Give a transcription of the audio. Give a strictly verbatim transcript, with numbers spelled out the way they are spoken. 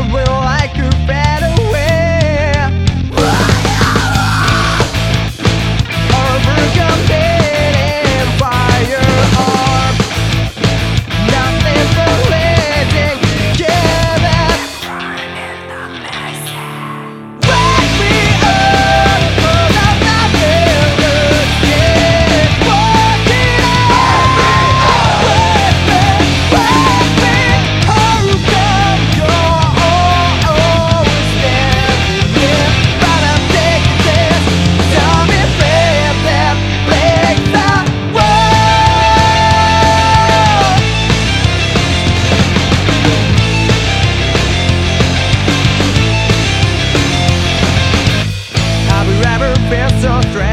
will I could fade away. Overcommitting firearm, nothing but living together. Wake me up, 'cause I'm not there yet. Walking on, wake me, wake me. How come you're always there? Yeah, but I'm taking this. Tell me, babe, that breaks the world. Have you ever felt so stressed?